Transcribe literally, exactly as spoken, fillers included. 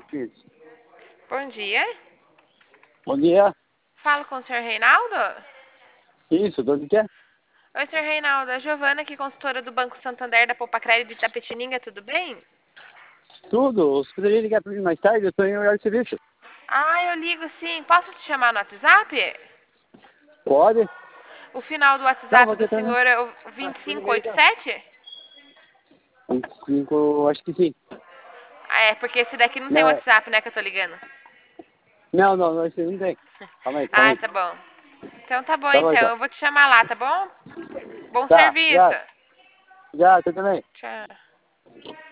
Isso. Bom dia. Bom dia. Falo com o senhor Reinaldo? Isso, de onde que é? Oi, senhor Reinaldo. A Giovana aqui, consultora do Banco Santander da Poupa Crédito de Itapetininga, tudo bem? Tudo. Você poderia ligar para mim mais tarde? Eu estou em horário de serviço. Ah, eu ligo sim. Posso te chamar no WhatsApp? Pode? O final do Não, WhatsApp vou do tentar, né? senhor é o Ah, vinte e tudo cinco bem, oitenta e então. sete? vinte e cinco, acho que sim. Ah, é, porque esse daqui não tem Não, WhatsApp, né, que eu tô ligando. não, não, não, esse não tem. Calma aí, calma Ah, aí. tá bom. Então tá bom, Tá bom, então. então. Eu vou te chamar lá, tá bom? Bom Tá, serviço. já, já, você também. Tchau.